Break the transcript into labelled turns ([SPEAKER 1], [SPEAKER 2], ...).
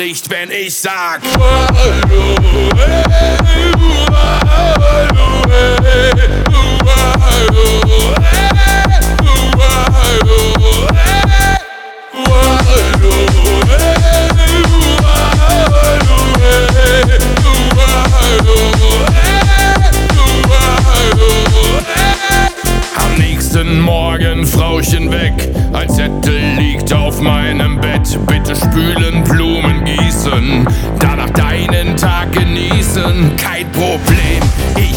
[SPEAKER 1] nicht, wenn ich sag. Am nächsten Morgen, Frauchen weg, ein Zettel liegt auf meinem Bett. Bitte spülen, Blumen gießen, danach deinen Tag genießen. Kein Problem,